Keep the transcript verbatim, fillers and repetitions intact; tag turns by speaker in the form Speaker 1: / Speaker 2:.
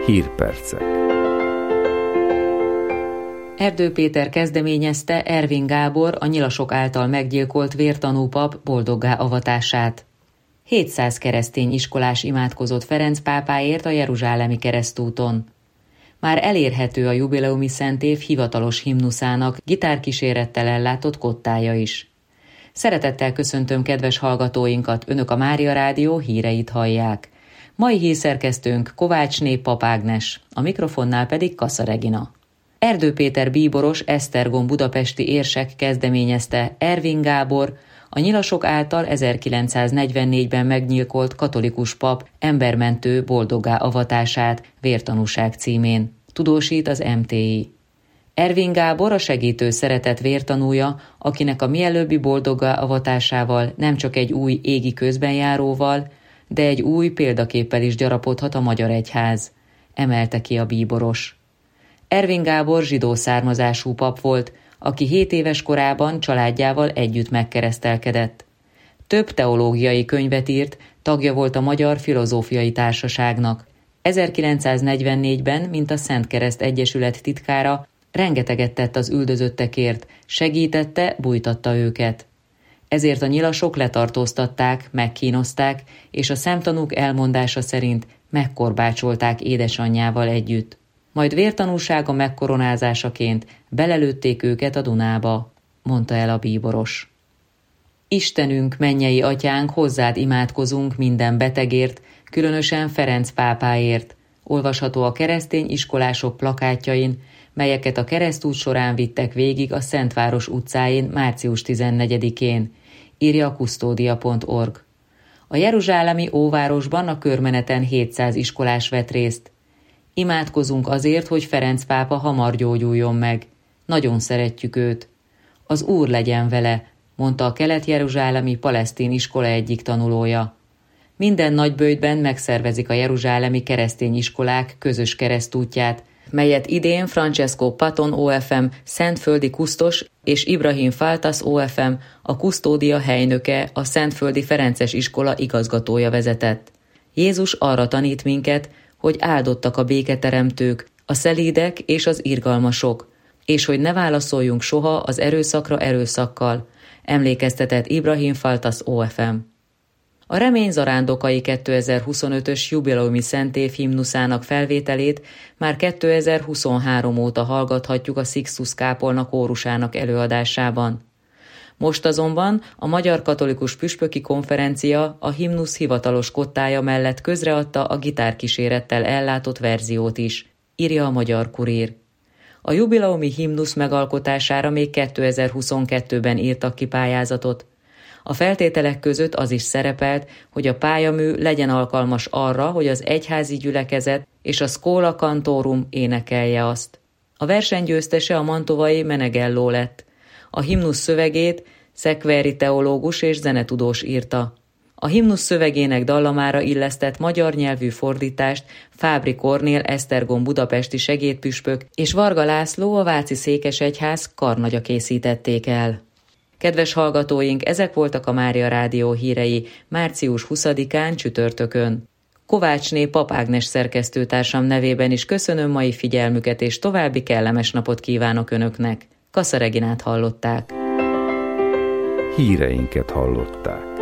Speaker 1: Hírpercek.
Speaker 2: Erdő Péter kezdeményezte Ervin Gábor, a nyilasok által meggyilkolt vértanú pap boldoggá avatását. hétszáz keresztény iskolás imádkozott Ferenc pápáért a jeruzsálemi keresztúton. Már elérhető a jubileumi szentév hivatalos himnuszának gitárkísérettel ellátott kottája is. Szeretettel köszöntöm kedves hallgatóinkat, önök a Mária Rádió híreit hallják. Mai hírszerkesztőnk Kovácsné Pap Ágnes, a mikrofonnál pedig Kassa Regina. Erdő Péter bíboros Esztergom budapesti érsek kezdeményezte Ervin Gábor, a nyilasok által ezerkilencszáznegyvennégyben meggyilkolt katolikus pap embermentő boldoggá avatását vértanúság címén, tudósít az em té i. Ervin Gábor a segítő szeretet vértanúja, akinek a mielőbbi boldoggá avatásával nem csak egy új égi közbenjáróval, de egy új példaképpel is gyarapodhat a magyar egyház, emelte ki a bíboros. Ervin Gábor zsidó származású pap volt, aki hét éves korában családjával együtt megkeresztelkedett. Több teológiai könyvet írt, tagja volt a Magyar Filozófiai Társaságnak. ezerkilencszáznegyvennégyben, mint a Szent Kereszt Egyesület titkára, rengeteget tett az üldözöttekért, segítette, bújtatta őket. Ezért a nyilasok letartóztatták, megkínozták, és a szemtanúk elmondása szerint megkorbácsolták édesanyjával együtt. Majd vértanúsága megkoronázásaként belelőtték őket a Dunába, mondta el a bíboros. Istenünk, mennyei atyánk, hozzád imádkozunk minden betegért, különösen Ferenc pápáért, olvasható a keresztény iskolások plakátjain, melyeket a keresztút során vittek végig a Szentváros utcáin március tizennegyedikén, írja a kusztódia pont org. A jeruzsálemi óvárosban a körmeneten hétszáz iskolás vett részt. Imádkozunk azért, hogy Ferenc pápa hamar gyógyuljon meg. Nagyon szeretjük őt. Az Úr legyen vele, mondta a kelet-jeruzsálemi palesztin iskola egyik tanulója. Minden nagyböjtben megszervezik a jeruzsálemi keresztény iskolák közös keresztútját, melyet idén Francesco Paton o ef em szentföldi kusztos és Ibrahim Faltas o ef em, a kusztódia helynöke, a Szentföldi Ferences iskola igazgatója vezetett. Jézus arra tanít minket, hogy áldottak a béketeremtők, a szelídek és az irgalmasok, és hogy ne válaszoljunk soha az erőszakra erőszakkal, emlékeztetett Ibrahim Faltas o ef em. A Remény zarándokai kétezer-huszonötös jubileumi szentév himnuszának felvételét már kétezer-huszonhárom óta hallgathatjuk a Sixtus kápolna kórusának előadásában. Most azonban a Magyar Katolikus Püspöki Konferencia a himnusz hivatalos kottája mellett közreadta a gitárkísérettel ellátott verziót is, írja a Magyar Kurír. A jubileumi himnusz megalkotására még kétezer-huszonkettőben írtak ki pályázatot. A feltételek között az is szerepelt, hogy a pályamű legyen alkalmas arra, hogy az egyházi gyülekezet és a Schola Cantorum énekelje azt. A verseny győztese a mantovai Meneghello lett. A himnusz szövegét szekveri teológus és zenetudós írta. A himnusz szövegének dallamára illesztett magyar nyelvű fordítást Fábri Kornél Esztergom budapesti segédpüspök és Varga László a Váci Székesegyház karnagya készítették el. Kedves hallgatóink, ezek voltak a Mária Rádió hírei március huszadikán csütörtökön. Kovácsné Pap Ágnes szerkesztőtársam nevében is köszönöm mai figyelmüket, és további kellemes napot kívánok Önöknek. Kassa Reginát hallották.
Speaker 1: Híreinket hallották.